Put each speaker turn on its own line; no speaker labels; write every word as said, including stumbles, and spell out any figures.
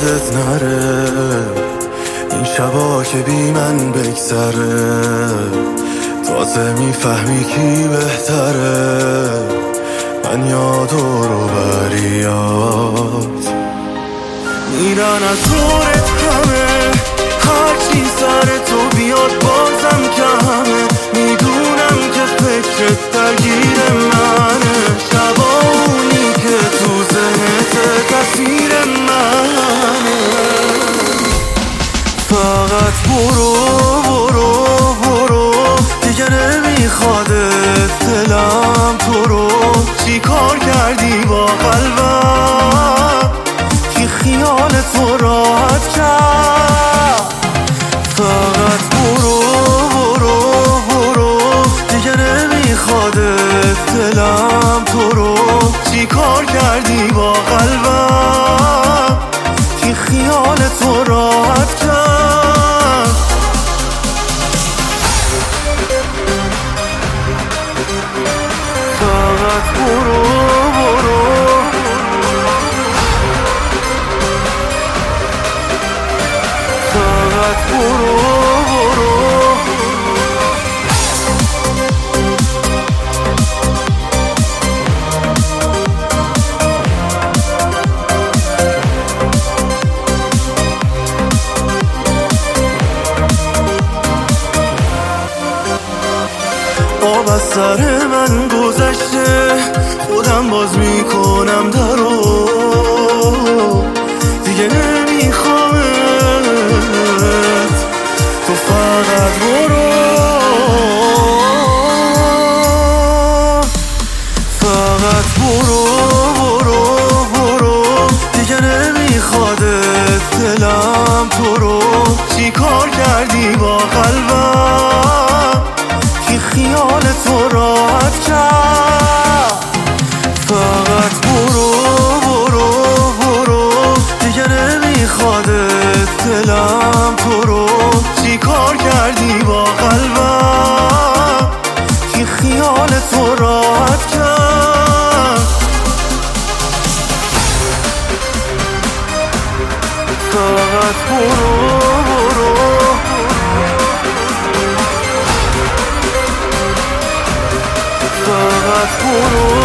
یادت نره این شبا که بی من بگذره، تازه میفهمی کی بهتره، من یاد و رو بریاد میرن از دورت همه، هرچی سر تو بیاد بازم کمه، میدونم که فکرت درگیر منه، شبانی که تو ذهنت تصویر منه. فقط برو برو برو دیگه نمیخوادت دلم تو رو، چی کار کردی با قلبم که خیال تو راحت کرد. فقط برو برو برو دیگه نمیخوادت دلم تو رو، چی کار کردی با قلبم که خیال تو راحت کرد. فقط برو برو فقط برو برو آب از سر من گذشته، خودم باز میکنم درو، دیگه نمیخوامت، تو فقط برو. فقط برو برو برو دیگه نمیخوادت دلم تو رو، چی کار کردی با قلبم که خیال تو راحت کرد. فقط برو برو برو دیگه نمیخوادت دلم تو رو، چی کار کردی با قلبم که خیال تو راحت کرد. فقط برو برو فقط برو